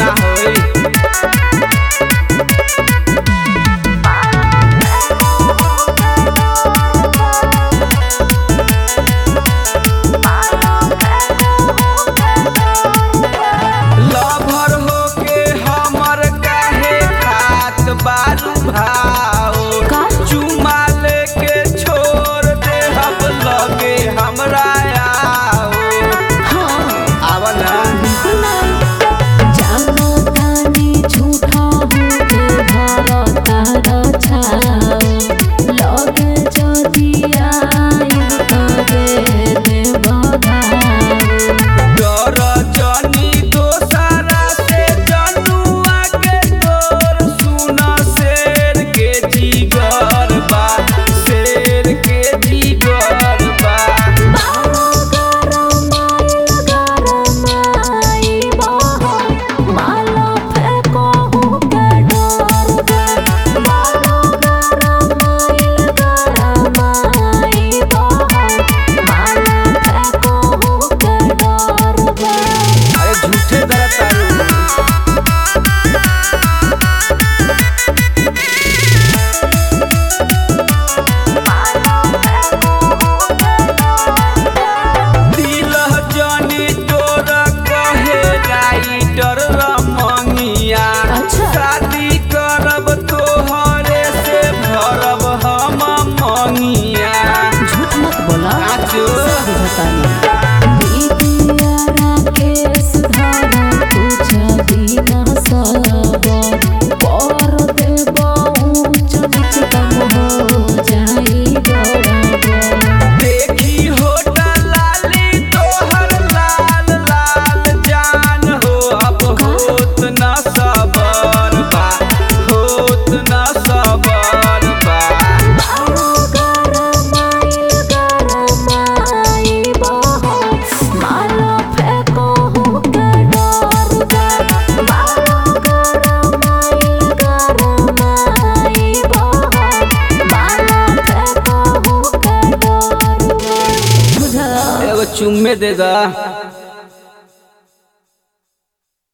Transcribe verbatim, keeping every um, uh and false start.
होई। लभर होके हमर काहे खात बारू भाओ, चुमा लेके छोड़ दे हम लगे हमरा आओ। आवला जानो तानी झूठा होके भरता रछाओ, लगे जदि आई तबे दे बधाओ। डर जनी दोसरा से जनुआ के तोर सुन शेर के जिगर बा, शेर के जिगर बा। बालो गरमाइल गरमाई बहा, माला फेंकहु के डर बा। बालो गरमाइल गरमाई बहा, माला फेंकहु के डर बा। अरे झूठे डरतारू। दिलह जनी तोर कहे राइटर रमंगिया, अच्छा। शादी करब तोहरे से भरब हम मंगिया। झूठ मत बोला, आजो। सब बुझतानी। दीदिया राकेश धारा कुछ भी न सबर, पर देबो ऊंच नीच कम हो जाई बराबर। देखी होटल लाली तोहर लाल लाल जान हो, अब होत न सबर बा, होत न सबर बा। बालो गरमाइल गरमाई बहा, माला फेंकहु के डर बा। बालो गरमाइल गरमाई बहा, माला फेंकहु के डर बा। बुझला? एगो चुम्मे दे दा।